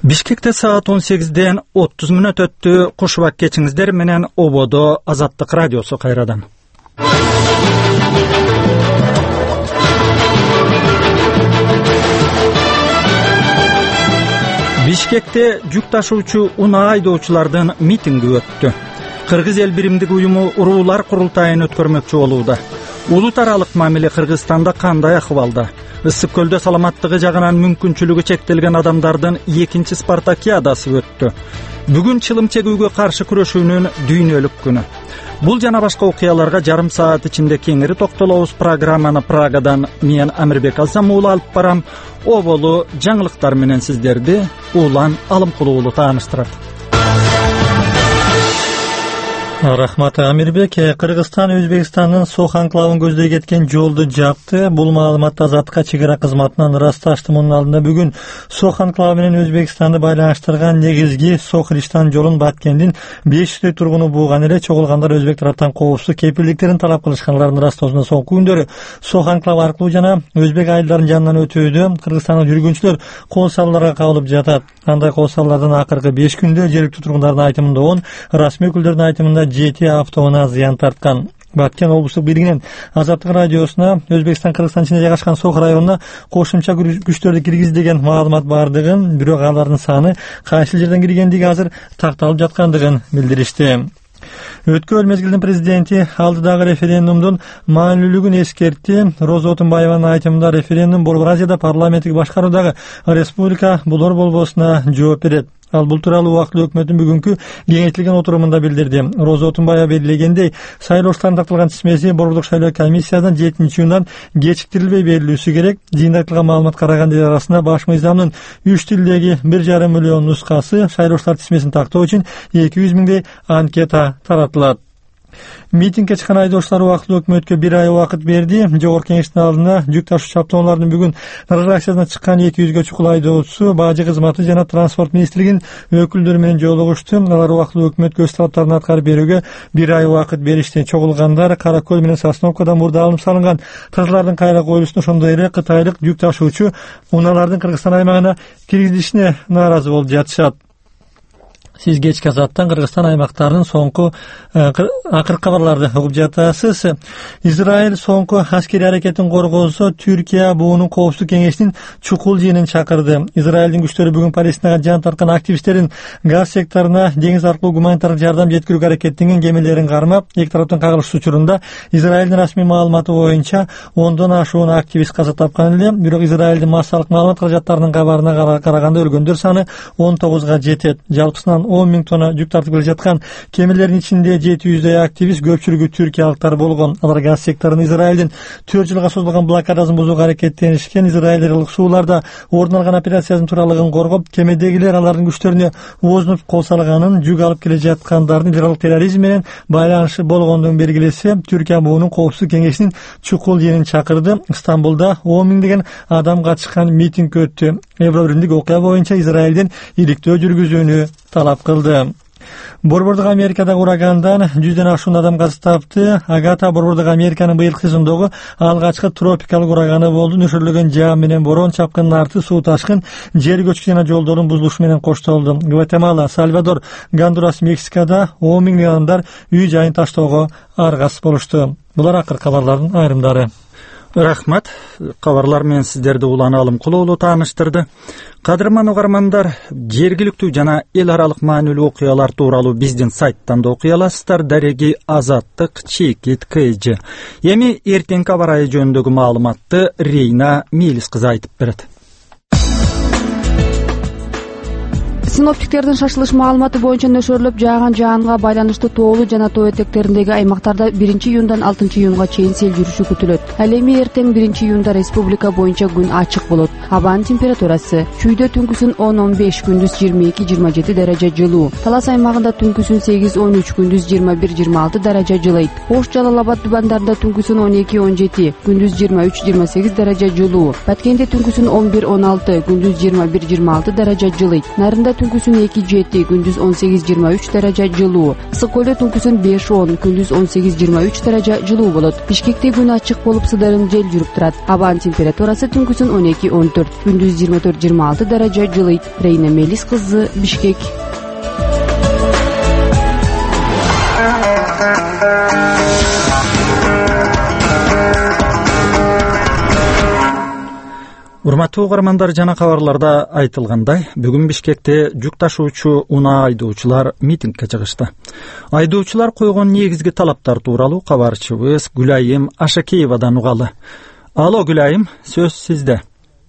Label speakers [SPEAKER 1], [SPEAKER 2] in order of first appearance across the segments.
[SPEAKER 1] Bişkekte saat 18'den 30 minut öttü. Kuşvak geçinizler menen Obodo Azatlık Radyosu kayradan. Bişkekte yük taşıuçu una aydoğuçulardan mitingi öttü. Kırgız El Birimdigi Uyumu Urular Kurultayını ötkörmökçü oluda. Ulut-aralık mamili Kırgızstanda kanday ahvalda? Issık Kölde salamatlığı jagынан mümkünçülügü çektilgen adamlardan 2-nji Spartakiyadası öttü. Bugün çılım çegүүgө karşı kuröşүүnүn düýnölük günü. Bul jana başka okuyalarga jarım saat içinde kеңири toktolobuz programmany Pragadan men Amirbek Alsamoğlu alıp baram. O bolu жаңылыктар менен sizlerdi Ulan Alımkuluğlu tanıştırat.
[SPEAKER 2] Rahmat Amirbek, Kırgızstan Özbekistan'ın Soğuk anklавын көздөй кеткен жолду жапты. Бул маалыматты Азаттыкка чегара кызматынан ырасташты. Мунун алдында бүгүн Soğuk анклавы менен Өзбекстанды байланыштырган негизги Соğuk-Риштан жолун Баткендин 500 тургуну булган эле чогулгандар өзбек тараптан коопсуздук кепилдиктерин талап кылышканларын ырастоосунда соңку күндөрү Soğuk анклавы аркылуу жана өзбек айылдарынын жанынан өтүүдө Кыргызстандык жүргүнчүлөр кол салууларга кабылып жатат. Кандай кол салуулардан акыркы 5 күндө жергиликтүү тургундардын айтымында 10, расмий өкүлдөрдүн айтымында 7 автоунаа зыян тарткан. Баткен облустук бийлигинин Азаттык радиосуна Өзбекстан Кыргызстан ичинде жайгашкан Соğuk районуна кошумча күчтөрдү киргиз деген маалымат бардыгын, бирок алардын саны кайсы жерден киргендиги азыр такталып жаткандыгын билдиришти. Өткөн мезгилдин президенти алдыдагы референдумдун маанилүүлүгүн эскертти. Роза Отунбаеванын айтымында референдум Борбор Азияда парламенттик башкаруудагы республика болор болбосуна жооп берет. Ал бул тууралуу убактылуу өкмөттүн бүгүнкү кеңейтилген отурумунда билдирди. Роза Отунбаева белгилегендей, шайлоочулардын тартылган тизмеси Борбордук шайлоо комиссиясынан 7-июндан кечиктирилбей берилүүсү керек. Жыйында айтылган маалымат карагандын арасында баш мыйзамдын 3 тилдеги 1,5 миллион нускасы шайлоочулар тизмесин тактоо үчүн 200 миңдей анкета таратылат. Митингге чыккан айдоочулар убактылуу өкмөткө 1 ай убакыт берди. Жогорку кеңештин алдына жүк ташуучу автоунаалардын бүгүн наракчасына чыккан 200гө чукул айдоочусу, бажы кызматы жана транспорт министрлигинин өкүлдөрү менен жолугушту. Алар убактылуу өкмөткө өз талаптарын аткарып берүүгө 1 ай убакыт беришти. Чогулгандар Кара Көл менен Сосновкадан мурда алынып салынган тырлардын кайра коюлушуна, ошондой эле кытайлык жүк ташуучу унаалардын Кыргызстан аймагына киргизилишине нааразы болуп жатышат. Siz geçki Azat'tan Kırgızstan aymaqtarının soňky akırkı kabarlарды okup жатасыз. İsrail soňky askeri hareketin korgosu Türkiye buunun Koopsuzluk Kengeşinin çukul jyynyn çakırdı. İsraildin güçleri bugün Palestinaga can tartkan aktivistlerin gaz sektoruna deniz arkılуу gumanitar jardam jetkirүүgө hareketingen gemilerin karmap, iki taraptan kagılış uçurunda İsraildin rasmi malumatı boyunca 10dan aşuun aktivist kaza tapkan ele. Bирок İsraildin massalyk malumat karajatlarının kabarına karaganda ölgөндөр sany 19ga jetet. Жалпысынан 10 000 tona yük tartıp gele жаткан kemilerin içinde 700'dey aktivist, köpçülügü Türkiyalıklar bolgon. Alar gaz sektorunu İsraildin 4 yılga sozulgan blokadaсын buzууга hareketlenişken. İsraillik suularda orun algan operasiyanın turalygyn korgop, kemedegiler alardын güçlerine ozunup kol salганын, yük alıp gele жаткандардын terörlük terrorizm менен байланышы болгондугун белгилесе, Türkiye buunun Koopsuzluk Kengeşinin çukul jyynyn çakırdı. İstanbul'da 10 000 degen adam kaçkan miting öttü. Evrovrindik okuya boyunca İsrail'den iliktөө жүрgүzүүnü talap kıldı. Борбордук Америкада урагандан 100ден ашуун адам каза тапты. Агата Борбордук Американын быйылкы сезондогу алгачкы тропикалык ураганы болду. Нөшөрлөгөн жаам менен борон, чапкындын арты, суу ташкын, жер көчкү жана жолдордун бузулушу менен коштолду. Гватемала, Сальвадор, Гондурас, Мексикада 10 000 адамдар үй жайын таштоого аргасыз болушту. Булар акыркы кабарлардын айрымдары.
[SPEAKER 1] Rahmat, kavarlar men sizlerdi Ulan Alımkuluğlu tanıştırdı. Kadırman ogarmanlar, jergiliktүү jana el aralık maanilүү okuyalar tuuralуу bizdin sayttan da okuyalasızlar. Daregi Azattık Çekit KJ. Emi erten kavarayı jönündögü maalumatты Reyna Melis kızı aytıp beredi.
[SPEAKER 3] Синоптиктердин шашылыш маалыматы боюнча нөшөрлөп жааган жаанга байланыштуу тоолуу жана тоо этектериндеги аймактарда 1-июндан 6-июнга чейин сел жүрүшү күтүлөт. Ал эми эртең 1-июнда республика боюнча күн ачык болот. Абанын температурасы чүйдө түнкүсүн 10-15, күндүз 22-27 даража жылуу. Талас аймагында түнкүсүн 8-13, күндүз 21-26 даража жылыйт. Ош Жалал-Абад тубандарында түнкүсүн 12-17, күндүз 23-28 даража жылуу. Баткенде түнкүсүн 11-16, күндүз 21-26 даража жылыйт. Нарында түнкүсүн 2-7, күндүз 18-23 даража жылуу. Ысык көлдө түнкүсүн 5-10, күндүз 18-23 даража жылуу болот. Бишкекте күн ачык болуп сыдырым жел жүрүп турат. Абанын температурасы түнкүсүн 12-14, күндүз 24-26 даража жылыйт. Рейна Мелис кызы, Бишкек.
[SPEAKER 1] Урматтуу угармандар, жана кабарларда айтылгандай, бүгүн Бишкекте жүк ташуучу унаа айдоочулар митингге чыгышты. Айдоочулар койгон негизги талаптар тууралуу кабарчыбыз Гүлайым Ашакеевадан угалы. Алло, Гүлайым, сөз сизде.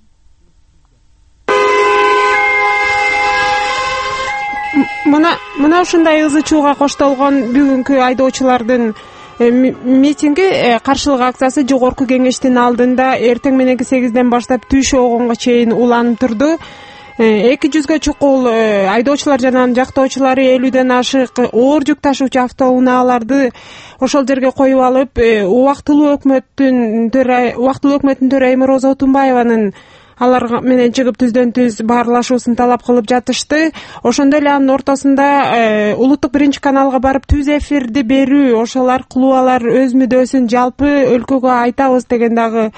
[SPEAKER 4] Мына ушундай ызы чууга коштолгон бүгүнкү айдоочулардын митинги каршылык акциясы жогорку кеңештин алдында эртең мененки 8ден баштап түш огонго чейин уланып турду. 200 чукул айдоочулар жана анын жактоочулары 50ден ашык оор жүк ташуучу автоунааларды ошол жерге коюп алып, убактылуу өкмөттүн төрайымы Роза Отунбаеванын алар менен чыгып түздөн түз баарлашуусун талап кылып жатышты. Ошондой эле анын ортосунда улуттук биринчи каналга барып түз эфирди берүү, ошол аркылуу алар өз мүдөөсүн жалпы өлкөгө айтабыз деген дагы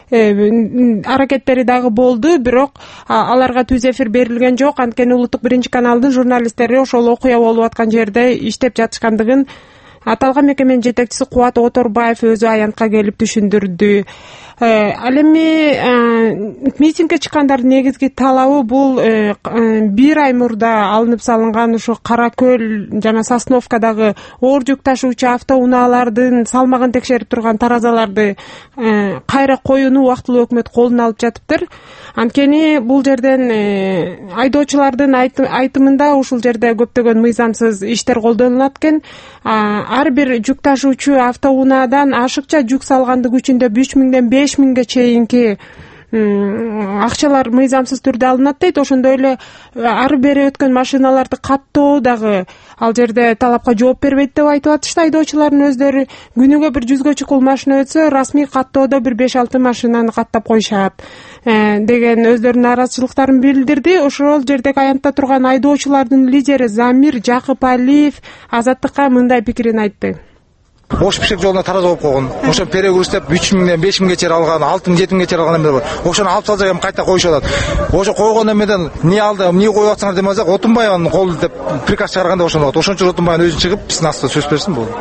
[SPEAKER 4] аракеттери дагы болду. Бирок аларга түз эфир берилген жок, анткени улуттук биринчи каналдын журналисттери ошол окуя болуп аткан жерде иштеп жатышкандыгын аталган мекеменин жетекчиси Кубат Оторбаев өзү аянтка келип түшүндүрдү. Ал эми митингге чыккандардын негизги талабы бул бир ай мурда алынып салынган ушу Кара Көл жана Сосновкадагы оор жүк ташуучу автоунаалардын салмагын текшерип турган таразаларды кайра коюуну убактылуу өкмөт колуна алып жатыптыр. Анткени бул жерден айдоочулардын айтымында ушул жерде көптөгөн мыйзамсыз иштер колдонулат экен. Ар бир жүк ташуучу автоунаадан ашыкча жүк салгандыгы үчүн деп 3000ден 5000ге чейинки акчалар мыйзамсыз түрдө алынат дейт. Ошондой эле ары бери өткөн машиналарды каттоо дагы ал жерде талапка жооп бербейт деп айтып атышты айдоочулардын өздөрү. Күнүгө бир 100 чукул машина өтсө, расмий каттоодо бир 5-6 машинаны каттап коюшат деген өздөрүнүн нааразычылыктарын билдирди. Ошол жердеги аянтта турган айдоочулардын лидери Замир Жакыпалиев Азаттыкка мындай пикирин айтты.
[SPEAKER 5] Ош Бишкек жолуна тараза коюп койгон. Ошо перегруз деп 3000ден 5000ге чейин алган, 6000-7000ге чейин алган эмне бар. Ошону алып салсак эми кайта коюшуп атат. Ошо койгон эмеден эмне алды, эмне коюп атсаңар демесек, Отунбаеванын колу деп приказ чыгарганда ошондо болот. Ошончо Отунбаев өзү чыгып биздин астыбызда сөз берсин болду.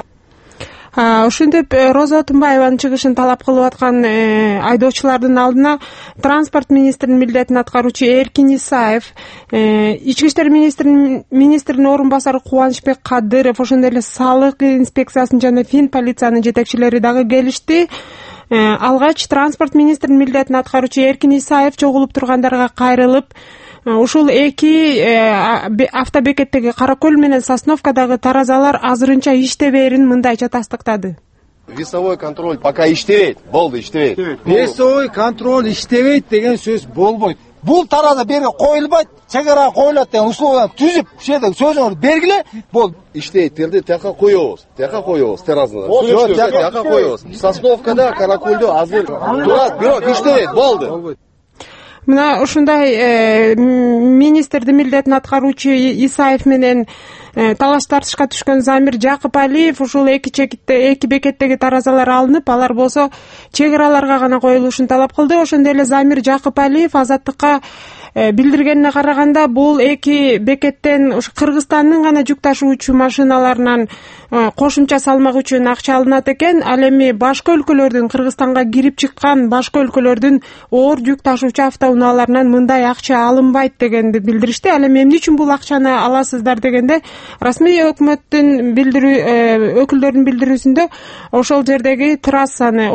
[SPEAKER 4] Ушинтип Роза Отунбаеванын чыгышын талап кылып аткан айдоочулардын алдына транспорт министринин милдетин аткаруучу Эркин Исаев, ички иштер министринин орун басары Кубанычбек Кадыров, ошондой эле салык инспекциясынын жана фин полициянын жетекчилери дагы келишти. Алгач транспорт министринин милдетин аткаруучу Эркин Исаев чогулуп тургандарга кайрылып, ушул эки автобекеттеги Кара Көл менен Сосновкадагы таразалар азырынча иштебээрин мындайча тастыктады.
[SPEAKER 6] Весовой контроль пока иштебейт, болду иштебейт.
[SPEAKER 5] Весовой контроль иштебейт деген сөз болбойт. Бул тараза берге коюлбайт, чек ара коюлат деген условияны түзүп, ушерде сөзүңөрдү бергиле, болду.
[SPEAKER 6] Иштейт, терди тияка коебуз таразаны. Тияка коебуз. Сосновкада, Кара Көлдө азыр турат, бирок иштебейт, болду.
[SPEAKER 4] Мына ушундай министрдин милдетин аткаруучу Исаев менен талаш тартышка түшкөн Замир Жакыпалиев ушул эки бекеттеги таразалар алынып, алар болсо чек араларга гана коюлушун талап кылды. Ошондой эле Замир Жакыпалиев Азаттыкка билдиргенине караганда бул эки бекеттен Кыргызстандын гана жүк ташуучу машиналарынан кошумча салмак үчүн акча алынат экен. Ал эми башка өлкөлөрдүн, Кыргызстанга кирип чыккан башка өлкөлөрдүн оор жүк ташуучу автоунааларынан мындай акча алынбайт дегенди билдиришти. Ал эми эмне үчүн бул акчаны аласыздар дегенде, расмий өкмөттүн өкүлдөрүнүн билдирүүсүндө ошол жердеги трассаны,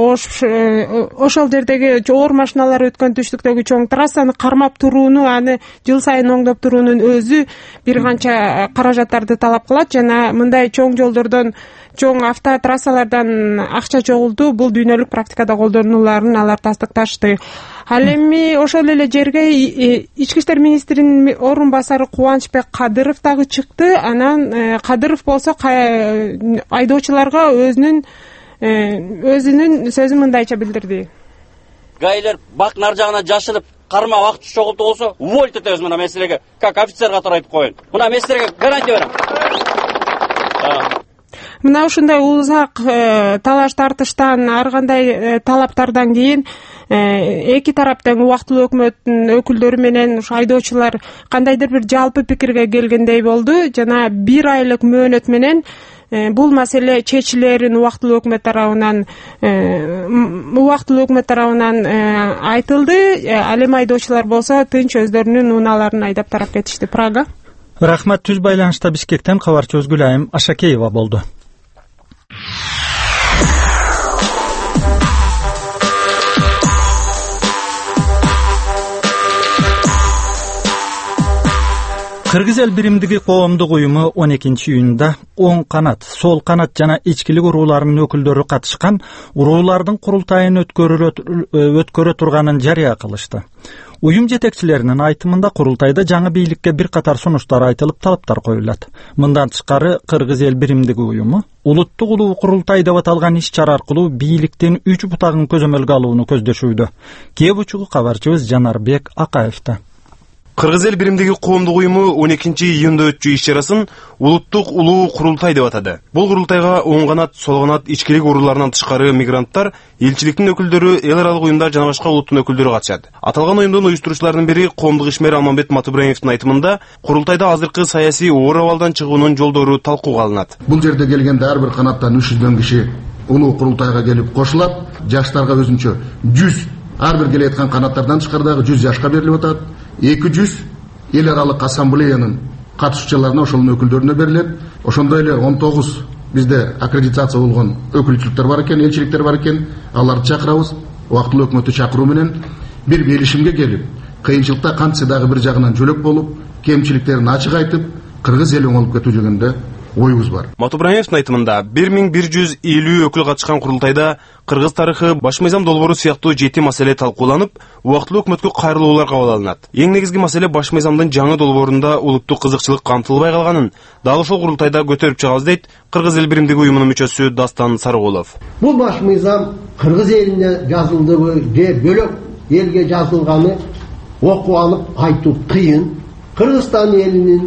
[SPEAKER 4] ошол жердеги оор машиналар өткөн түштүктөгү чоң трассаны кармап турууну, аны жыл сайын оңдоп туруунун өзү бир канча каражаттарды талап кылат жана мындай чоң жолдордон, чоң автотрассалардан акча чогултуу бул дүйнөлүк практикада колдонуларын алар тастыкташты. Ал эми ошол эле жерге ички иштер министринин орун басары Кубанычбек Кадыров дагы чыкты. Анан Кадыров болсо айдоочуларга өзүнүн сөзүн мындайча билдирди.
[SPEAKER 7] Гайлер бактын ар жагына жашырып карма вакыт чогулту болсо уволить этебиз мына меселеге, как офицер катары айтып коеюн. Мына меселерге гарантия берем.
[SPEAKER 4] Мына ушундай узак талаш тартыштан, ар кандай талаптардан кийин эки тараптын убактылуу өкмөттүн өкүлдөрү менен ушу айдоочулар кандайдыр бир жалпы пикирге келгендей болду жана 1 айлык мөөнөт менен бул маселе чечилерин убактылуу өкмөт тарабынан айтылды. Ал эми айдоочулар болсо тынч өздөрүнүн унааларын айдап тарап кетишти. Прага.
[SPEAKER 1] Рахмат. Түз байланышта Бишкектен кабарчыбыз Гүлайым Ашакеева болду. Кыргыз эл биримдиги коомдук уюму 12-июнда оң канат, сол канат жана ичкилик урууларынын өкүлдөрү катышкан уруулардын курултайын өткөрө турганын жарыя кылышты. Уюм жетекчилеринин айтымында курултайда жаңы бийликке бир катар сунуштар айтылып, талаптар коюлат. Мындан тышкары Кыргыз эл биримдиги уюму улуттук улуу курултай деп аталган иш-чара аркылуу бийликтин 3 бутагын көзөмөлгө алууну көздөшүүдө. Кээ бучугу кабарчыбыз Жанарбек Акаевда.
[SPEAKER 8] Кыргыз эл биримдиги коомдук уюму 12-июнда өткөрчү иш-чарасын улуттук улуу курултай деп атады. Бул курултайга оң канат, сол канат ичкилик урууларынан тышкары мигранттар, элчиликтин өкүлдөрү, эл аралык уюмдар жана башка улуттун өкүлдөрү катышат. Аталган уюмдун уюштуруучуларынын бири коомдук ишмер Алмамбет Матыбраимовдун айтымында курултайда азыркы саясий оор абалдан чыгуунун жолдору талкууга алынат.
[SPEAKER 9] Бул жерде келгенде ар бир канаттан 300 киши улуу курултайга келип кошулат. Жаштарга өзүнчө 100, ар бир келеткан канаттардан тышкардагы 100 жашка берилип атат. 200 эл аралык ассамблеянын катышуучуларына, ошонун өкүлдөрүнө берилет. Ошондой эле 19 бизде аккредитация болгон өкүлчүлүктөр бар экен, элчиликтер бар экен. Аларды чакырабыз. Убактылуу өкмөттү чакыруу менен бир келишимге келип, кыйынчылыкта кантсе дагы бир жагынан жөлөк болуп, кемчиликтерин ачык айтып, Кыргыз элин болуп кетүү жөнүндө оюбуз бар.
[SPEAKER 8] Матыбраимовдун айтымында 1150 өкүл катышкан курултайда Кыргыз тарыхы, баш мыйзам долбоору сыяктуу 7 маселе талкууланып, убактылуу өкмөткө кайрылуулар кабыл алынат. Эң негизги маселе баш мыйзамдын жаңы долбоорунда улуттук кызыкчылык камтылбай калганын дал ушул курултайда көтөрүп чыгабыз дейт Кыргыз эл биримдиги уюмунун мүчөсү Дастан Сарыгулов.
[SPEAKER 10] Бул баш мыйзам Кыргыз элине жазылдыбы же бөлөк элге жазылганы окуп алып айтуу кыйын. Кыргызстан элинин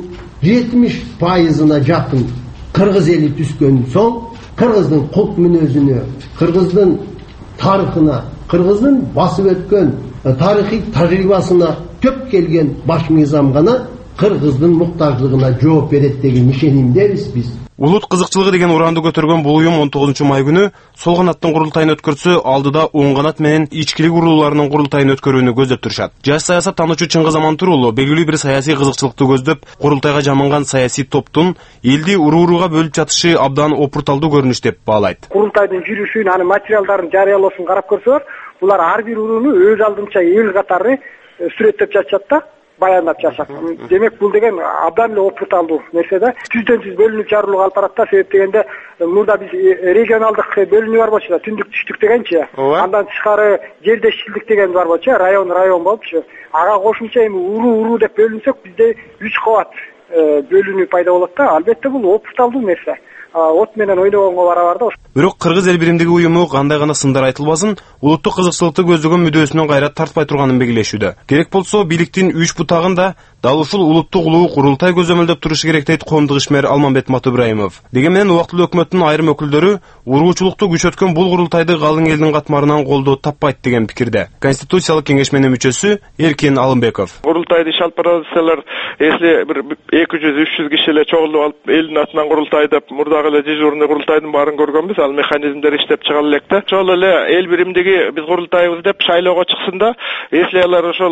[SPEAKER 10] 70%-на жакын Кыргыз эли түскөн соң Кыргыздын кулк мүнөзүнө, Кыргыздын тарыхына, Кыргыздын басып өткөн тарыхый тажрыйбасына көп келген баш мыйзам гана Кыргыздын муктаждыгына жооп берет деген ишенимдебиз биз.
[SPEAKER 8] Улут кызыкчылыгы деген ураанды көтөргөн бул уюм 19 май күнү сол канаттын курултайын өткөрсө, алдыда оң канат менен ичкилик урууларынын курултайын өткөрүүнү көздөп турушат. Жаш саясат тануучу Чыңгыз Амантур белгилүү бир саясий кызыкчылыкты көздөп, курултайга жаманган саясий топтун элди уруу-урууга бөлүп жатышы абдан опурталдуу көрүнүш деп баалайт.
[SPEAKER 11] Курултайдын жүрүшүн, анын материалдарын жарыялоосун карап көрсөңөр, булар ар бир урууну өз алдынча эл катары сүрөттөп жатышат да, баяндап жатышат. Демек бул деген абдан эле опурталдуу нерсе да. Түздөн-түз бөлүнүп жарылууга алып барат да. Себеп дегенде мурда биз регионалдык бөлүнүү бар болчу да, түндүк түштүк дегенчи. Андан тышкары жердешчилик деген бар болчу, район болчу. Ага кошумча эми уруу деп бөлүнсөк, бизде 3 кабат бөлүнүү пайда болот да. Албетте бул опурталдуу нерсе. От менен ойногонго барабар да.
[SPEAKER 8] Бирок Кыргыз эл биримдиги уюму кандай гана сындар айтылбасын, улуттук кызыкчылыкты көздөгөн мүдөөсүнөн кайра тартпай турганын белгилешүүдө. Керек болсо бийликтин 3 бутагын да дал ушул улуттук улуу курултай көзөмөлдөп турушу керек дейт коомдук ишмер Алмамбет Матыбраимов. Деген менен убактылуу өкмөттүн айрым өкүлдөрү уруучулукту күчөткөн бул курултайды калың элдин катмарынан колдоо таппайт деген пикирде. Конституциялык кеңешменин мүчөсү Эркин Алымбеков.
[SPEAKER 12] Курултайды иш алып барасыздар, если бир 200-300 киши эле чогулуп алып элдин атынан курултай деп мурдагы эле дежурный курултайдын баарын көргөнбүз. Ал механизмдер иштеп чыга элек да. Ошол эле эл биримдиги биз курултайбыз деп шайлоого чыксын да, если алар ошол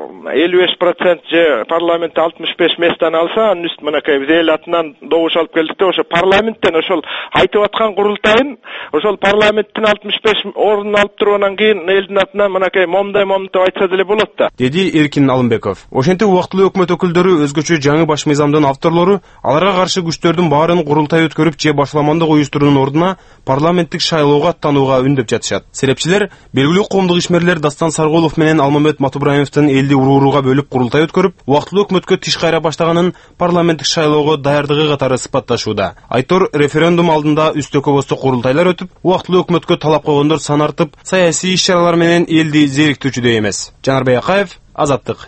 [SPEAKER 12] 55% же парламентте 65 месттен алса, анын үстү мынакей биз эл атынан добуш алып келдик да, ошо парламенттен ошол айтып аткан курултайын ошол парламенттин 65 ордун алып тургандан кийин элдин атынан мынакей момдай деп айтса деле болот да,
[SPEAKER 8] деди Эркин Алымбеков. Ошентип убактылуу өкмөт өкүлдөрү өзгөчө жаңы баш мыйзамдын авторлору аларга каршы күчтөрдүн баарын курултай өткөрүп же башламандык уюштуруунун ордуна парламенттик шайлоого аттанууга үндөп жатышат. Серепчилер белгилүү коомдук ишмерлер Дастан Сарыгулов менен Алмамбет Матыбраимовдун элди уруу-урууга бөлүп курултай өткөрүп, убактылуу өкмөткө тиш кайра баштаганын парламенттик шайлоого даярдыгы катары сыпатташууда. Айтор референдум алдында үстө-көбөстө курултайлар өтүп, убактылуу өкмөткө талап койгондор саны артып, саясий иш-чаралар менен элди зериктүүчүдөй эмес. Жанарбек Акаев, Азаттык.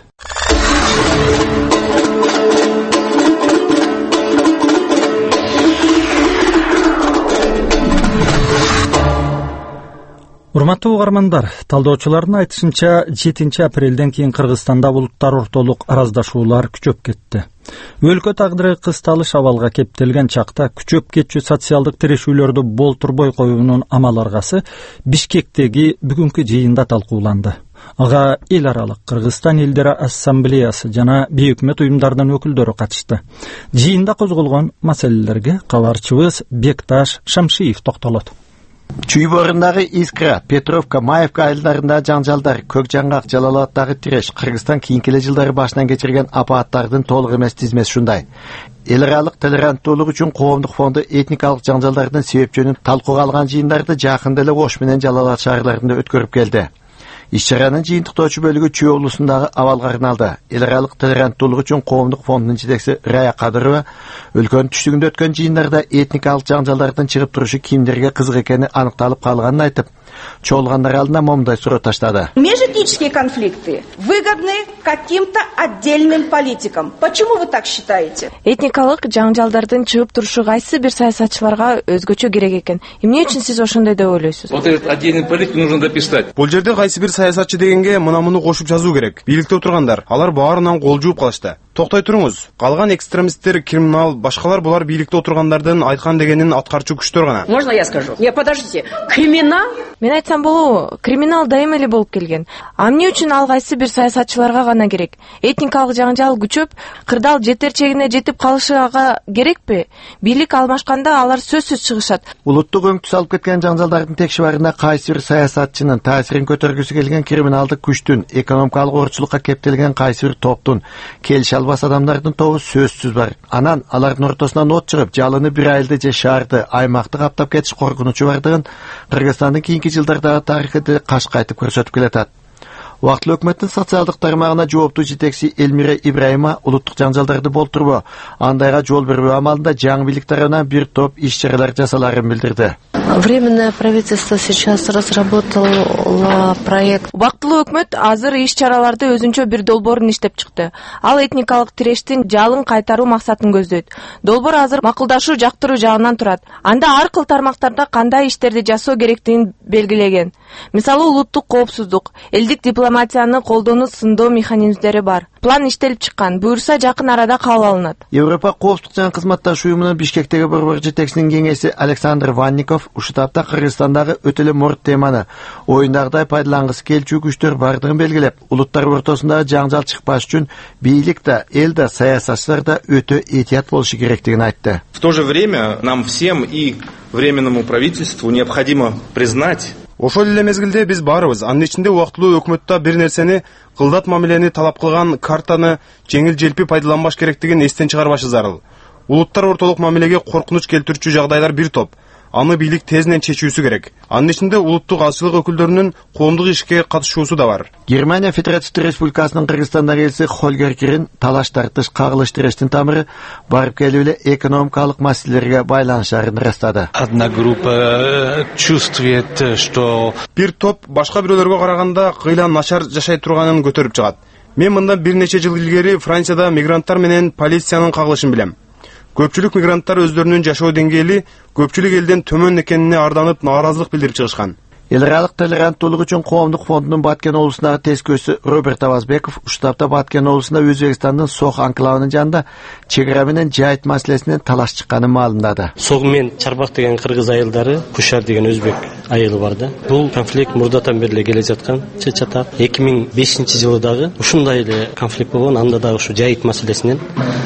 [SPEAKER 1] Урматтуу угармандар, талдоочулардын айтышынча 7 апрелден кийин Кыргызстанда булуттар ортолук араздашуулар күчөп кетти. Өлкө тагдыры кысталыш абалга кептелген чакта күчөп кетчү социалдык тирешүүлөрдү болтурбой коюунун амал аргасы Бишкектеги бүгүнкү жыйында талкууланды. Ага эл аралык Кыргызстан элдери ассамблеясы жана бейөкмөт уюмдарынын өкүлдөрү катышты. Жыйында козголгон маселелерге кабарчыбыз Бекташ Шамшиев токтолот.
[SPEAKER 13] Чүй борындагы Искра, Петровка, Маевка айылдарындагы жаңжалдар, Көкжаңгак, Жалалабадтагы тиреш, Кыргызстан кийинки жылдары башынан кечирген апааттардын толук эмес тизмеси ушундай. Эл аралык толеранттуулук үчүн коомдук фонду этникалык жаңжалдардын себеп жөнүн талкууга алган жыйындарды жакында эле Ош менен Жалал Абад шаарларында өткөрүп келди. Иш-чаранын жыйынтыктоочу бөлүгү Чүй облусундагы абалга арналды. Эл аралык толеранттуулук үчүн коомдук фондунун жетекчиси Рая Кадырова өлкөнүн түштүгүндө өткөн жыйындарда этникалык жаңжалдардын чыгып турушу кимдерге кызык экени аныкталып калганын айтып, чогулгандар алдына момундай суроо таштады.
[SPEAKER 14] Межэтнические конфликты выгодны каким-то отдельным политикам. Почему вы так считаете?
[SPEAKER 15] Этникалык жаңжалдардын чыгып турушу кайсы бир саясатчыларга өзгөчө керек экен. Эмне үчүн сиз ошондой деп ойлойсуз?
[SPEAKER 16] Вот этот отдельный политик нужно дописать.
[SPEAKER 8] Бул жерде кайсы бир саясатчы дегенге мына-муну кошуп жазуу керек. Бийликте отургандар, алар баарынан кол жууп калышты. Токтой туруңуз. Калган экстремисттер, криминал, башкалар булар бийликте отургандардын айткан дегенин аткарчу күчтөр гана.
[SPEAKER 14] Можно я скажу? Не, подождите. Криминал?
[SPEAKER 15] Мен айтсам болобу? Криминал дайыма эле болуп келген. А эмне үчүн ал кайсы бир саясатчыларга гана керек? Этникалык жаңжал күчөп, кырдаал жетерчегине жетип калышыга керекпи? Бийлик алмашканда алар сөзсүз чыгышат.
[SPEAKER 13] Улуттук өңкү салып кеткен жаңжалдардын текшибарында кайсы бир саясатчынын таасирин көтөргүсү келген криминалдык күчтүн, экономикалык орчулукка кептелген кайсы бир топтун келише албас адамдардын тобу сөзсүз бар. Анан алардын ортосунан от чыгып, жалыны бир айылды же шаарды, аймакты каптап кетиш коркунучу бардыгын Кыргызстандын кийинки жылдардагы тарыхы каш кайтып көрсөтүп келатат. Убактылуу өкмөттүн социалдык тармагына жооптуу жетекчиси Элмира Ибраима улуттук жаңжалдарды болтурбоо, андайга жол бербөө амалында жаңы бийлик тарабынан бир топ иш-чаралар жасаларын билдирди.
[SPEAKER 17] Временное правительство сейчас разработало проект.
[SPEAKER 15] Убактылуу өкмөт азыр иш-чараларды өзүнчө бир долбоорун иштеп чыкты. Ал этникалык тирештин жалын кайтаруу максатын көздөйт. Долбоор азыр макулдашуу жактыруу жагынан турат. Анда ар кыл тармактарда кандай иштерди жасоо керектигин белгилеген. Мисалы улуттук коопсуздук, элдик дипломатияны колдонуу сындоо механизмдери бар. План иштелип чыккан, буюрса жакын арада кабыл алынат.
[SPEAKER 13] Европа коопсуздук жана кызматташ уюмунун Бишкектеги борбор жетекчисинин кеңеси Александр Ванников ушул тапта Кыргызстандагы өтө эле морт теманы оюндагыдай пайдалангысы келчү күчтөр бардыгын белгилеп, улуттар ортосундагы жаңжал чыкпаш үчүн бийлик да, эл да, саясатчылар да өтө этият болушу керектигин айтты.
[SPEAKER 16] В то же время нам всем и временному правительству необходимо признать.
[SPEAKER 8] Ошол эле мезгилде биз баарыбыз анын ичинде убактылуу өкмөттө бир нерсени кылдат мамилени талап кылган картаны жеңил желпи пайдаланбаш керектигин эстен чыгарбашы зарыл. Улуттар ортолук мамилеге коркунуч келтирүүчү жагдайлар бир топ. Аны бийлик тезинен чечүүсү керек. Анын ичинде улуттук азчылык өкүлдөрүнүн коомдук ишке катышуусу да бар.
[SPEAKER 13] Германия Федеративдүү Республикасынын Кыргызстандагы элчиси Холгер Кирин талаш тартыш кагылыш тирештин тамыры барып келип эле экономикалык маселелерге байланышарын ырастады.
[SPEAKER 18] Одна группа чувствует, что
[SPEAKER 8] бир топ башка бирөөлөргө караганда кыйла начар жашай турганын көтөрүп чыгат. Мен мындан бир нече жыл илгери Францияда мигранттар менен полициянын кагылышын билем. Көпчүлүк мигранттар өздөрүнүн жашоо деңгээли көпчүлүк элден төмөн экенине арданып нааразылык билдирип чыгышкан.
[SPEAKER 13] Эл аралык толеранттуулук үчүн коомдук фондунун Баткен облусундагы тескөөсү Роберт Авазбеков ушул тапта Баткен облусунда Өзбекстандын Сох анклавынын жанында чегара менен жайыт маселесинен талаш чыкканын маалымдады.
[SPEAKER 19] Сох мен Чарбак деген кыргыз айылдары, Кушар деген өзбек айылы бар да. Бул конфликт мурдатан бери эле келе жаткан чачата. 2005-жылы дагы ушундай эле конфликт болгон, анда дагы ушу жайыт маселесинен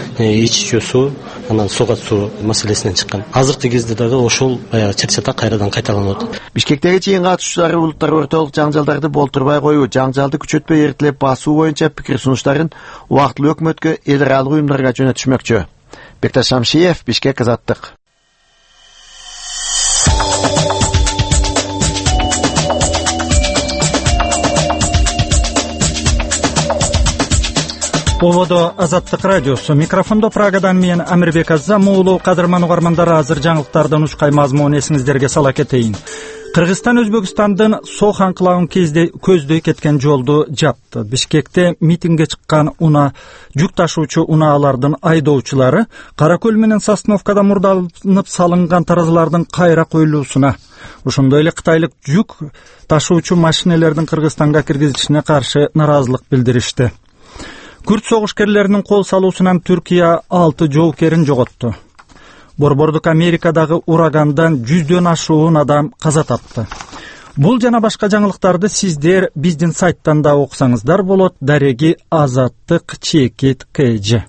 [SPEAKER 19] иччүү суу, анан согат суу маселесинен чыккан. Азыркы кезде дагы ошол баягы чачата кайрадан кайталанып атат.
[SPEAKER 13] Бишкектеги жыйынга катышуучулар улуттар ортолук жаңжалдарды болтурбай коюу, жаңжалды күчөтпөй эртелеп басуу боюнча пикир сунуштарын убактылуу өкмөткө, эл аралык уюмдарга жөнөтүшмөкчү. Бекташ Шамшиев, Бишкек, Азаттык.
[SPEAKER 1] Ободо Азаттык радиосу. Микрофондо Прагадан мен Амирбек Аззам уулу. Кадырман угармандар, азыр жаңылыктардан ушкай мазмун эсиңиздерге сала кетейин. Кыргызстан Өзбекстандын сох анклавын көздөй кеткен жолду жапты. Бишкекте митингге чыккан жүк ташуучу унаалардын айдоочулары Каракөл менен Сосновкада мурдаланып салынган таразылардын кайра коюлуусуна, ошондой эле кытайлык жүк ташуучу машинелердин Кыргызстанга киргизилишине каршы наразылык билдиришти. Күрд согушкерлеринин кол салуусунан Түркия 6 жоокерин жоготту. Борбордук Америкадагы урагандан 100дөн ашуун адам каза тапты. Бул жана башка жаңылыктарды сиздер биздин сайттан да окусаңыздар болот. Дареги Азаттык Чекит КЖ.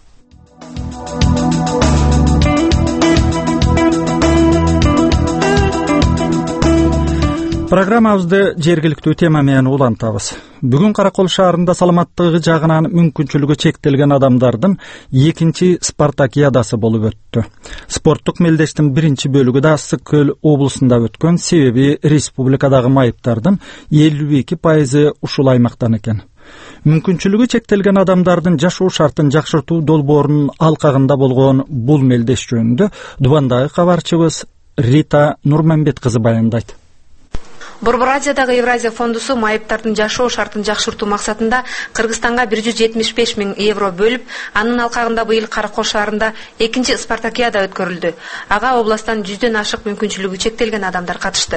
[SPEAKER 1] Программабызды жергиликтүү тема менен улантабыз. Бүгүн Каракол шаарында саламаттыгы жагынан мүмкүнчүлүгү чектелген адамдардын 2-чи спартакиадасы болуп өттү. Спорттук мелдештин 1-чи бөлүгү да Ысык-Көл облусунда өткөн, себеби республикадагы майыптардын 52% ушул аймактан экен. Мүмкүнчүлүгү чектелген адамдардын жашоо шартын жакшыртуу долбоорунун алкагында болгон бул мелдеш жөнүндө Дубандагы кабарчыбыз Рита Нурманбет кызы баяндайт.
[SPEAKER 15] Борбор Азиядагы Евразия фондусу майыптардын жашоо шартын жакшыртуу максатында Кыргызстанга 175 000 евро бөлүп, анын алкагында быйыл Каракол шаарында 2-чи спартакиада өткөрүлдү. Ага областтан 100дөн ашык мүмкүнчүлүгү чектелген адамдар катышты.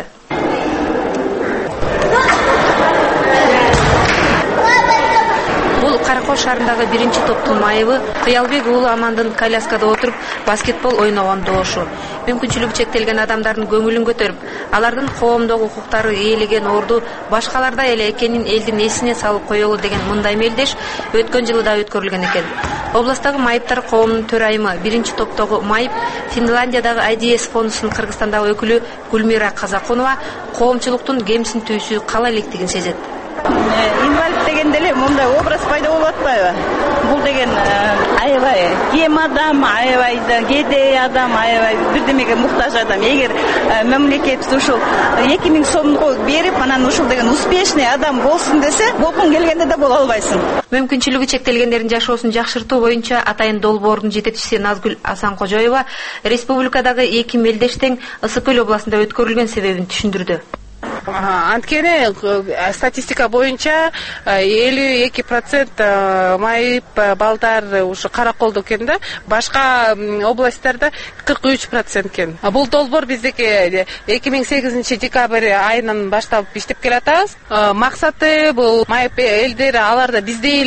[SPEAKER 15] Каракол шаарындагы 1-чи топтун майыбы Кыялбек уулу Амандын коляскада отуруп баскетбол ойногон доошу. Мүмкүнчүлүгү чектелген адамдардын көңүлүн көтөрүп, алардын коомдогу укуктары ээлеген орду башкаларда эле экенин элдин эсине салып коелу деген мындай мелдеш өткөн жылы да өткөрүлгөн экен. Областагы майыптар коомунун төрайымы 1-чи топтогу майып Финляндиядагы IDS фондусунун Кыргызстандагы өкүлү Гүлмира Казакунова коомчулуктун кемсинтүүсү кала электигин сезет.
[SPEAKER 20] Инвалид деген деле мындай образ пайда болуп атпайбы? Бул деген аябай кем адам, аябай кедей адам, аябай бирдемеге муктаж адам. Эгер мамлекет ушул 2000 сомго берип, анан ушул деген успешный адам болсун десе, болкун келгенде да боло албайсың.
[SPEAKER 15] Мүмкүнчүлүгү чектелгендердин жашоосун жакшыртуу боюнча Атайын долбоордун жетекчиси Назгүл Асанкожоева республикадагы 2 мелдеш тең Ысык-Көл областында өткөрүлгөн себебин түшүндүрдү.
[SPEAKER 21] Анткени статистика боюнча 52% майып балдар ушу Караколдо экен да, башка областтарда 43% экен. Бул долбоор биздики 2008 декабрь айынан баштап иштеп келатабыз. Максаты бул майып элдер аларда биздей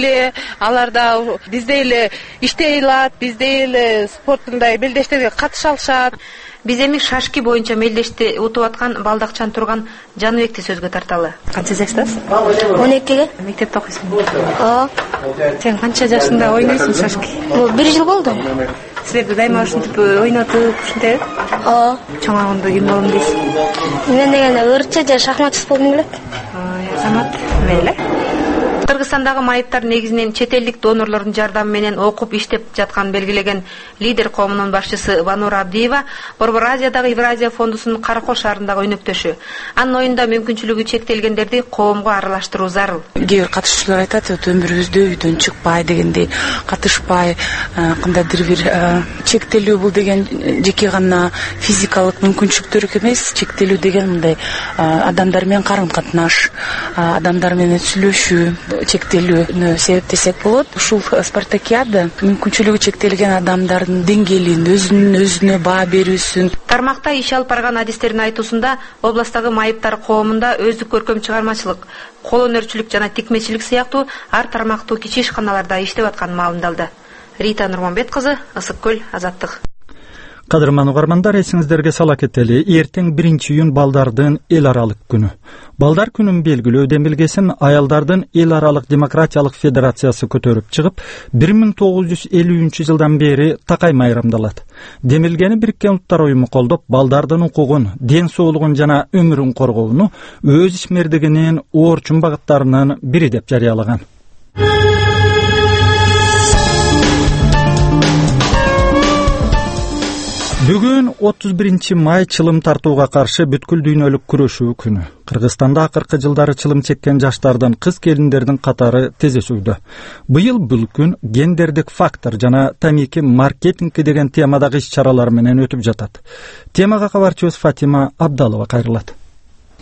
[SPEAKER 21] эле иштей алат, биздей эле спорттундай мелдештерге катыша алышат.
[SPEAKER 15] Биз эми шашки боюнча мелдешти утуп аткан балдакчан турган Жаныбекти сөзгө тарталы. Канча жаштасыз?
[SPEAKER 22] 12-ге.
[SPEAKER 15] Мектепте окуйсуң? Сен канча жашында ойнойсуң шашки?
[SPEAKER 22] 1 жыл болду.
[SPEAKER 15] Силерди дайыма ушинтип ойнотуп, ушундай? Чоңойгондо ким болом дейсиң?
[SPEAKER 22] Мен дегенде ырчы же шахматчы болгум келет.
[SPEAKER 15] Шахмат мейли. Кыргызстандагы майыптар негизинен чет элдик донорлордун жардамы менен окуп иштеп жатканын белгилеген лидер коомунун башчысы Банура Абдиева Борбор Азиядагы Евразия фондусунун Каракол шаарындагы өнөктөшү. Анын оюнда мүмкүнчүлүгү чектелгендерди коомго аралаштыруу зарыл.
[SPEAKER 23] Кээ бир катышуучулар айтат, өмүрүбүздө үйдөн чыкпай дегендей, катышпай, кандайдыр бир чектелүү бул деген жеке гана физикалык мүмкүнчүлүктөр эмес, чектелүү деген мындай адамдар менен карым-катнаш, адамдар менен сүйлөшүү чектелүүнү себептесек болот. Ушул спартакиада мүмкүнчүлүгү чектелген адамдардын деңгээлин, өзүнө баа берүүсүн.
[SPEAKER 15] Тармакта иш алып барган адистердин айтуусунда областагы майыптар коомунда өздүк көркөм чыгармачылык, кол өнөрчүлүк жана тикмечилик сыяктуу ар тармактуу кичи ишканаларда иштеп атканы маалымдалды. Рита Нурманбет кызы, Ысык-Көл, Азаттык.
[SPEAKER 1] Кадырман угармандар, эсиңиздерге сала кетели, эртең 1-июнь балдардын эл аралык күнү. Балдар күнүн белгилөө демилгесин аялдардын эл аралык демократиялык федерациясы көтөрүп чыгып, 1950-жылдан бери такай майрамдалат. Демилгени Бириккен Улуттар уюму колдоп, балдардын укугун, ден соолугун жана өмүрүн коргоону өз ишмердигинин орчун багыттарынын бири деп жарыялаган. Бүгүн 31 май чылым тартууга каршы бүткүл дүйнөлүк күрөшүү күнү. Кыргызстанда акыркы жылдары чылым чеккен жаштардын, кыз-келиндердин катары тез өсүүдө. Быйыл бул күн гендердик фактор жана тамеки маркетинги деген темадагы иш-чаралар менен өтүп жатат. Темага кабарчыбыз Фатима Абдалова кайрылат.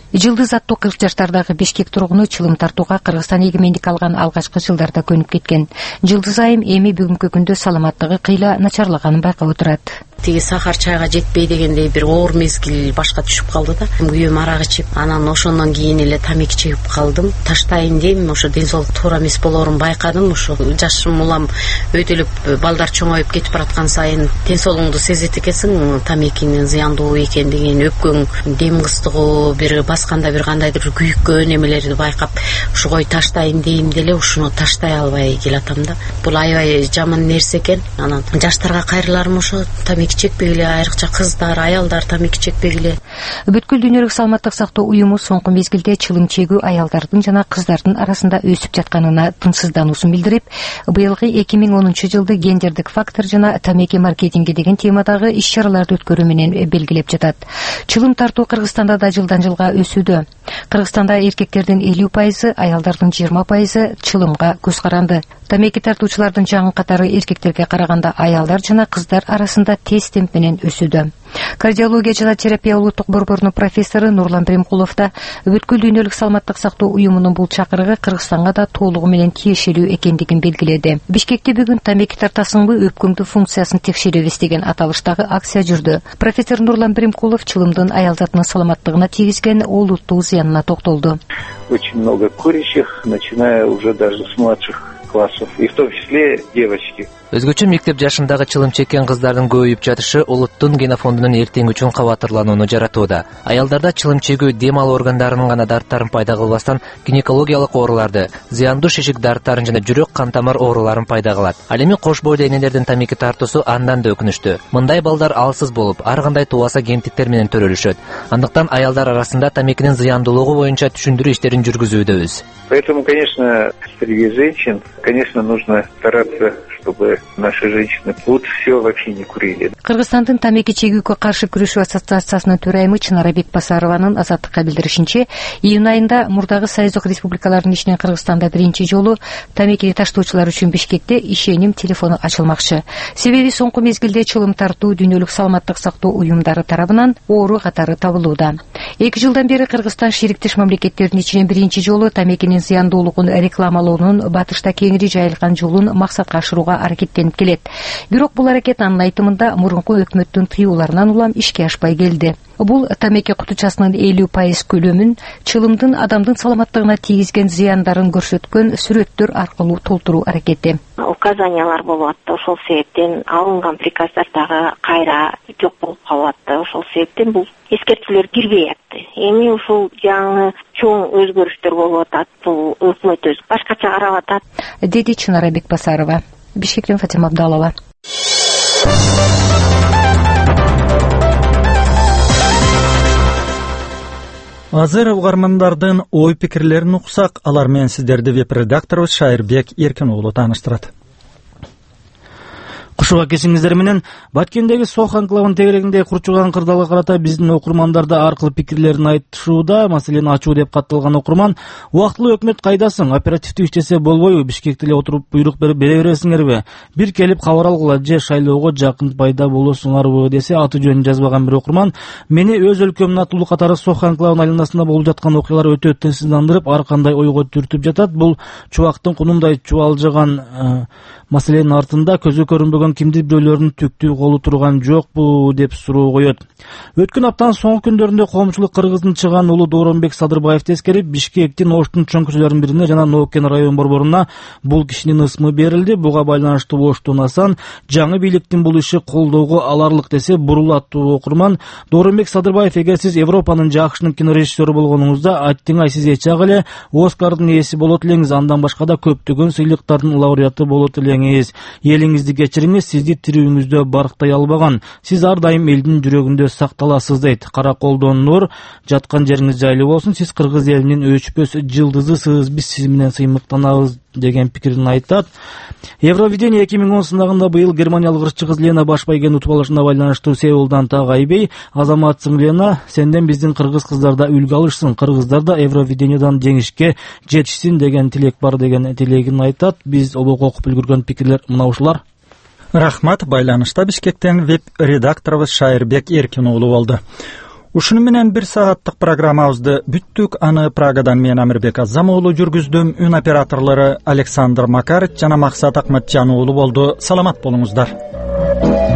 [SPEAKER 2] Жылдыз аттуу 40 жаштардагы Бишкек тургуну чылым тартууга Кыргызстан эгемендик алган алгачкы жылдарда көнүп кеткен. Жылдыз айым эми бүгүнкү күндө саламаттыгы кыйла начарлаганын байкап отурат.
[SPEAKER 3] Тиги сахар чайга жетпей дегендей бир оор мезгил башка түшүп калды да. Күйөөм арак ичип, анан ошондон кийин эле тамеки чегип калдым. Таштайын дейм, ошо ден соолук туура эмес болоорун байкадым. Ошо жашым улам өйдөлүп, балдар чоңоюп кетип бараткан сайын ден соолугуңду сезет экенсиң, тамекинин зыяндуу экендигин, өпкөң дем кыстыгуу, бир басканда бир кандайдыр күйүккө немелерди байкап, ошого таштайын дейм деле ушуну таштай албай келатам да. Бул аябай жаман нерсе экен. Анан жаштарга кайрыларым ошо тамеки чекпегиле, айрыкча кыздар, аялдар тамеки чекпегиле.
[SPEAKER 2] Бүткүл дүйнөлүк саламаттык сактоо уюму соңку мезгилде чылым чегүү аялдардын жана кыздардын арасында өсүп жатканына тынчсыздануусун билдирип, быйылкы 2010 жылды гендердик фактор жана тамеки маркетинги деген темадагы иш-чараларды өткөрүү менен белгилеп жатат. Чылым тартуу Кыргызстанда да жылдан жылга өсүүдө. Кыргызстанда эркектердин 50%, аялдардын 20% чылымга көз каранды. Тамеки тартуучулардын жаңы катары эркектерге караганда аялдар жана кыздар арасында тез темп менен өсүүдө. Кардиология жана терапия улуттук борборунун профессору Нурлан Примкулов да бүткүл дүйнөлүк саламаттык сактоо уюмунун бул чакырыгы Кыргызстанга да толугу менен тиешелүү экендигин белгиледи. Бишкекте бүгүн тамеки тартасыңбы, өпкөңдүн функциясын текшеребиз деген аталыштагы акция жүрдү. Профессор Нурлан Примкулов чылымдын аялдардын саламаттыгына тийгизген олуттуу зыянына токтолду.
[SPEAKER 5] Очень много курящих, начиная уже даже с младших классов, и в том числе девочки.
[SPEAKER 24] Өзгөчө мектеп жашындагы чылым чеккен кыздардын көбөйүп жатышы улуттун генофондунун эртең үчүн кабатырланууну жаратууда. Аялдарда чылым чегүү дем алуу органдарынын гана дарттарын пайда кылбастан гинекологиялык ооруларды, зыяндуу шишик дарттарын жана жүрөк кан тамыр ооруларын пайда кылат. Ал эми кош бойлуу энелердин тамеки тартуусу андан да өкүнүчтүү. Мындай балдар алсыз болуп, ар кандай тубаса кемтиктер менен төрөлүшөт. Андыктан аялдар арасында тамекинин зыяндуулугу боюнча түшүндүрүү иштерин жүргүзүүдөбүз.
[SPEAKER 5] Поэтому, конечно, среди женщин, конечно, нужно стараться, чтобы наши женщины лучше всего вообще не курили.
[SPEAKER 2] Кыргызстандын тамеки чегүүгө каршы күрөшүү ассоциациясынын төрайымы Чынара Бекбасарованын Азаттыкка билдиришинче, июнь айында мурдагы Союздук республикалардын ичинен Кыргызстанда биринчи жолу тамекини таштоочулар үчүн Бишкекте ишеним телефону ачылмакчы. Себеби соңку мезгилде чылым тартуу дүйнөлүк саламаттык сактоо уюмдары тарабынан оору катары табылууда. 2 жылдан бери Кыргызстан шериктеш мамлекеттердин ичинен биринчи жолу тамекинин зыяндуулугун рекламалоонун батышта кеңири жайылган жолун максатка ашырууга аракеттенип келет. Бирок бул аракет анын айтымында мурунку өкмөттүн тыюуларынан улам ишке ашпай келди. Бул тамеки кутучасынын 50% көлөмүн чылымдын адамдын саламаттыгына тийгизген зыяндарын көрсөткөн сүрөттөр аркылуу толтуруу аракети.
[SPEAKER 25] Указаниялар болуп атты. Ошол себептен алынган приказдар дагы кайра жок болуп калып атты. Ошол себептен бул эскертүүлөр кирбей атты. Эми ушул жаңы чоң өзгөрүштөр болуп атат. Бул өкмөт өзү башкача карап атат,
[SPEAKER 2] деди Чынара Бекбасарова. Бишкектен Фатима Абдалова.
[SPEAKER 1] Азыр угармандардын ой пикирлерин уксак, алар менен сиздерди веб-редакторубуз Шайырбек Эркин уулу тааныштырат. Кушуга кесиңиздер менен Баткендеги Сох анклавын тегерегинде курчуган кырдаалга карата биздин окурмандарды аркылуу пикирлерин айтышууда. Маселени ачуу деп катталган окурман: "Убактылуу өкмөт кайдасың? Оперативдүү иштесе болбойбу? Бишкекте эле отуруп буйрук бере бересиңерби? Бир келип кабар алгыла же шайлоого жакын пайда болосуңарбы?" десе, аты жөнүн жазбаган бир окурман мени өз өлкөмдүн аттуулу катары Сох анклавынын айланасында болуп жаткан окуялар өтө тынчсыздандырып, ар кандай ойго түртүп жатат. Бул чубактын кунундай чубалжыган маселенин артында көзгө көрүнбөгөн кимдир бирөөлөрдүн түктүү колу турган жокпу деп суроо коет. Өткөн аптанын соңку күндөрүндө коомчулук кыргыздын чыган уулу Дооронбек Садырбаев тескерип, Бишкектин Оштун чоң көчөлөрүнүн бирине жана Нооккен район борборуна бул кишинин ысмы берилди. Буга байланыштуу Оштун Асан жаңы бийликтин бул иши колдоого аларлык десе, бурулат окурман: "Дооронбек Садырбаев, эгер сиз Европанын жакшынын кинорежиссеру болгонуңузда, аттиңай сиз эчак эле Оскардын ээси болот элеңиз, андан башка да көптөгөн сыйлыктардын лауреаты болот элеңиз. Элиңизди кечириңиз, сизди тирүүңүздө барктай албаган. Сиз ар дайым элдин жүрөгүндө сакталасыз" дейт. Караколдон нур, жаткан жериңиз жайлуу болсун. Сиз кыргыз элинин өчпөс жылдызысыз, биз сиз менен сыймыктанабыз деген пикирин айтат. Евровидение 2010 сынагында быйыл германиялык ырчы кыз Лена Башбайген утуп алышына байланыштуу Сеулдан Тагайбей: "Азаматсың, Лена, сенден биздин кыргыз кыздарда үлгү алышсын, кыргыздар да Евровидениеден жеңишке жетишсин деген тилек бар" деген тилегин айтат. Биз обок окуп үлгүргөн пикирлер мына ушулар. Рахмат. Байланышта Бишкектен веб-редакторубуз Шайырбек Эркин уулу болду. Ушуну менен 1 сааттык программабызды бүттүк. Аны Прагадан мен Амирбек Азам уулу жүргүздүм. Үн операторлору Александр Макарыч жана Максат Акматжан уулу болду. Саламат болуңуздар.